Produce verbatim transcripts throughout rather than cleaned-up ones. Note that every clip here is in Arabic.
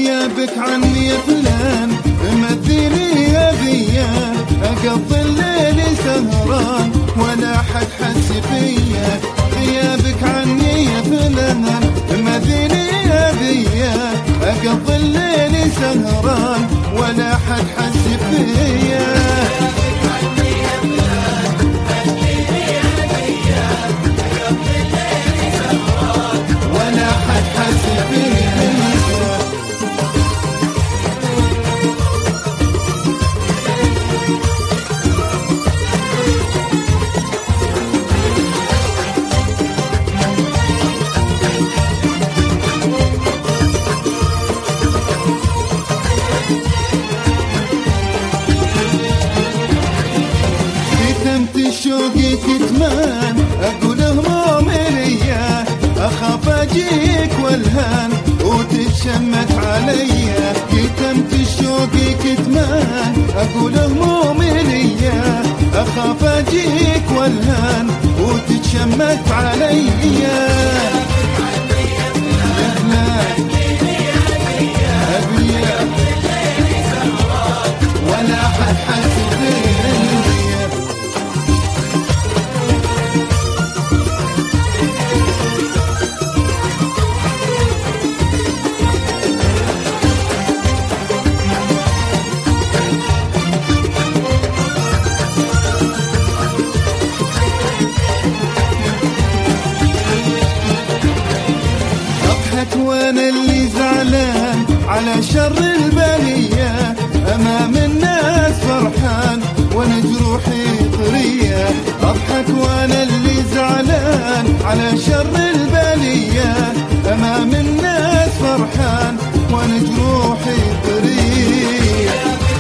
غيابك عني يا فلان مديني يا ذيان، اقضي الليل سهران ولا حد حس فيا. غيابك عني يا فلان مديني يا ذيان، اقضي الليل سهران ولا حد حس فيا. شوقي كتمان اقول همومي ليا، اخاف اجيك والهان وتتشمت عليا. كتمت شوقي كتمان اقول همومي ليا، اخاف اجيك والهان وتتشمت عليا. ولا حد حس فيا. وانا اللي زعلان على شر البلية، امام الناس فرحان وانا جروحي طرية. اضحك وانا اللي زعلان على شر البلية، امام الناس فرحان وانا جروحي طرية.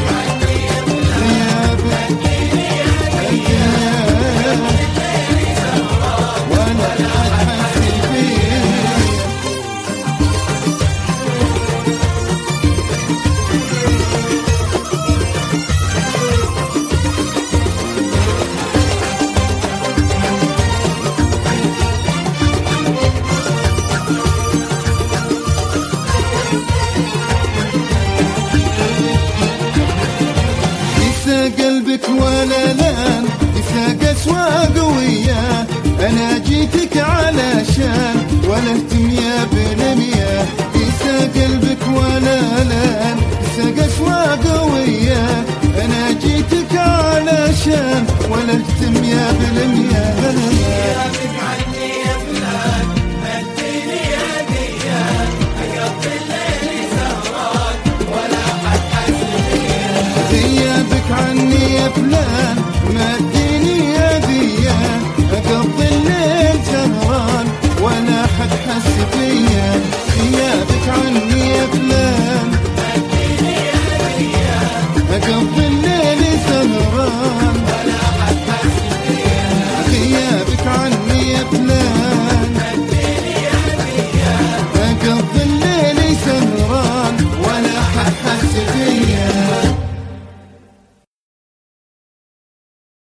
قلبك ولا لان يساق اسوا قوية، انا جيتك علشان ولا اهتم يا بالمية. يسا قلبك ولا لان يساق اسوا قوية، انا جيتك علشان ولا اهتم يا بالمية. غيابك عني يا فلان مديني يا ديان، اقضي الليل سهران ولا حد حس فيا. غيابك عني يا فلان